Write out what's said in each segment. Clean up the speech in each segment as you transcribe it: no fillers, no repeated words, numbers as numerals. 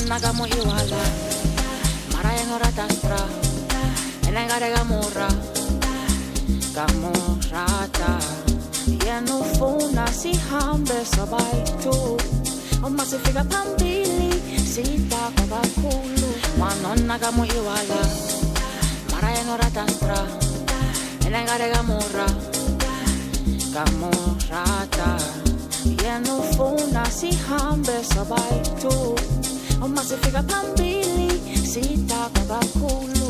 Wanonna kamo iwala Mara yenora tastra Enengare gamura Gamurata Yenufuna sihambe sabaitu Oma sifika pambili Sita kwa kulu Wanonna kamo iwala Mara yenora tastra Enengare gamura Gamurata Yenufuna sihambe sabaitu Oma sifika pambili Sita kwa kulu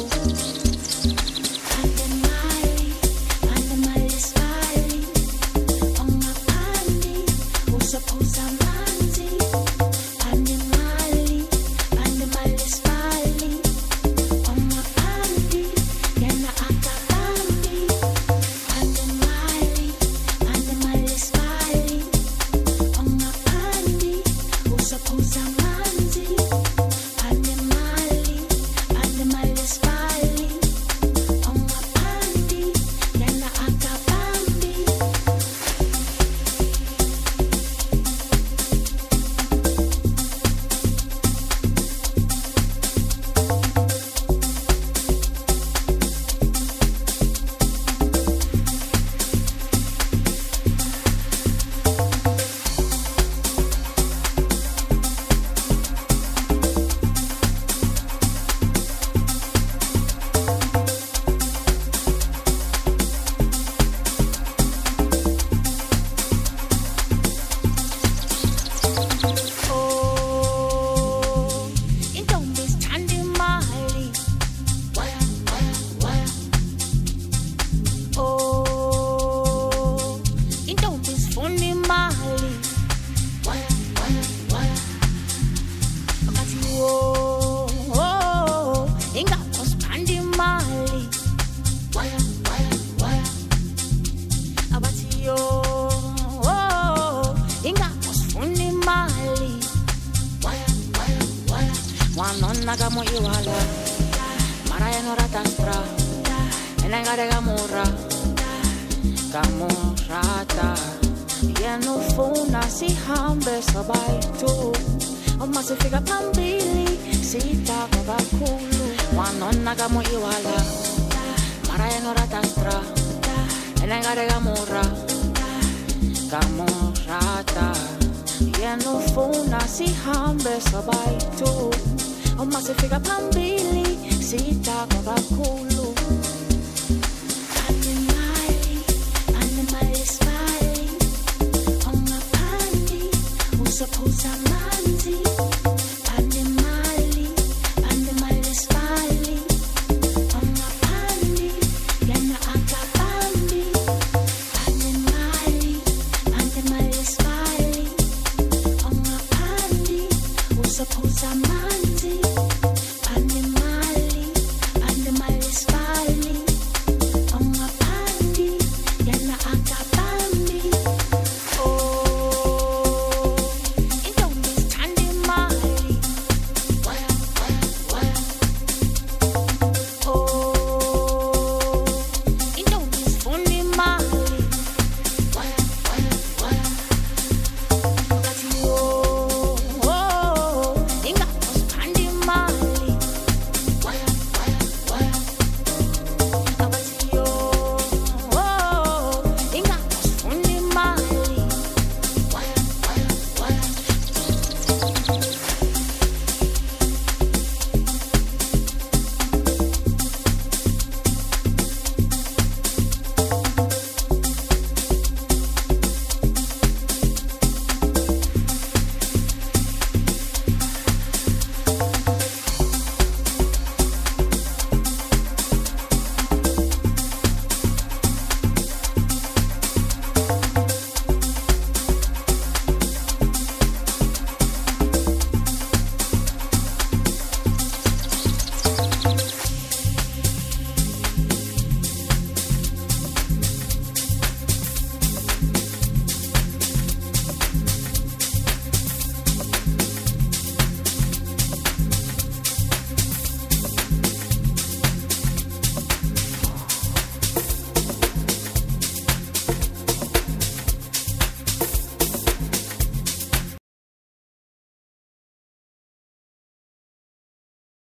Pandemali spali Onga pandi Usapuza manzi Pandemali spali Onga pandi Yana akabambi Pandemali spali Onga pandi Usapuza manzi Pandemali spali Onga pandi Yana akabambi Oh, intombi sithanda imali Waya Oh, intombi sifuna imali Waya Akathi oh, ingakho sithanda imali Waya Abathi ingakho sifuna imali Wanonna kamo iwala Mara yenora tastra Enengare gamura Gamurata Yenufuna sihambe sabaitu Oma sifika pambili Sita kwa kulu Wanonna kamo iwala Mara yenora tastra Enengare gamura Gamurata Yenufuna sihambe sabaitu Oma sifika pambili Sita kwa kulu Pandemali spali Onga pandi Usapuza